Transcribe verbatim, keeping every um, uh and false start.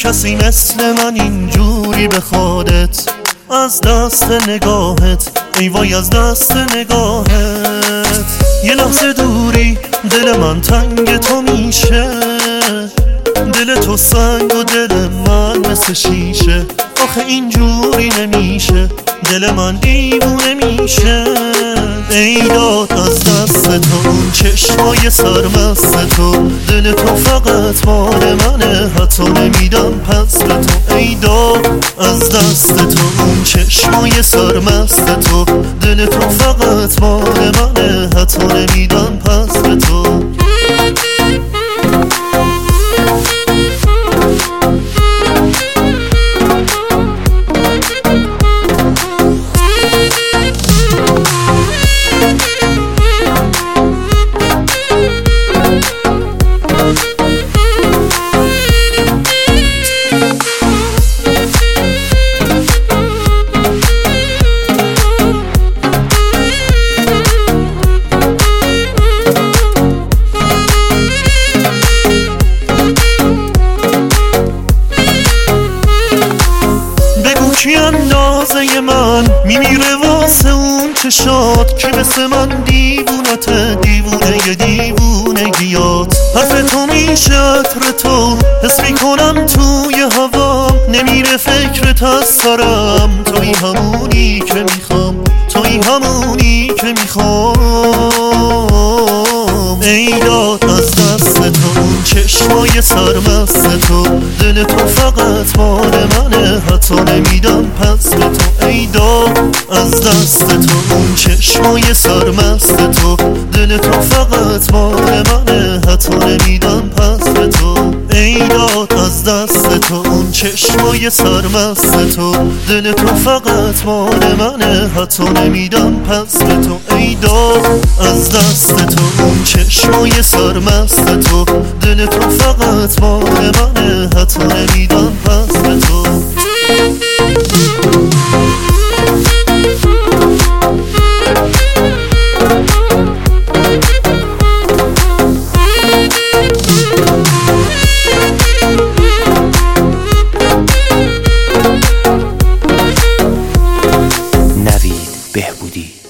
کسی مثل من اینجوری بخوادت از دست نگاهت، ای وای از دست نگاهت. یه لحظه دوری دل من تنگ تو میشه، دل تو سنگ و دل من مثل شیشه. آخه اینجوری نمیشه، دل من دیوونه میشه. ای داد از دست تو اون چشمای سرمست تو، دل تو فقط مال منه حتی نمیدم پس به تو. ای داد از دست تو اون چشمای سرمست تو، دل تو فقط مال منه حتی نمیدم پس به تو. کی اندازه من میمیره واسه اون چشات، که مثل من دیوونته دیوونه ی دیوونگیات. حرف تو میشه عطر تو، حس میکنم توی هوام، نمیره فکرت از سرم. توی همونی که میخوام، توی همونی که میخوام. ای داد از دست تو اون چشمای سرمست تو، دل تو فقط مال منه حتی نمیدم پس به تو. ای داد از دست تو اون چشمای سرمست تو، دل تو فقط مال منه حتی نمیدم پس به تو. ای داد از دست تو اون چشمای سرمست تو، دل تو فقط مال منه حتی نمیدم پس به تو. ای داد از دست تو اون چشمای سرمست تو، دل تو فقط مال منه حتی نمیدم پس به تو. نوید بهبودی.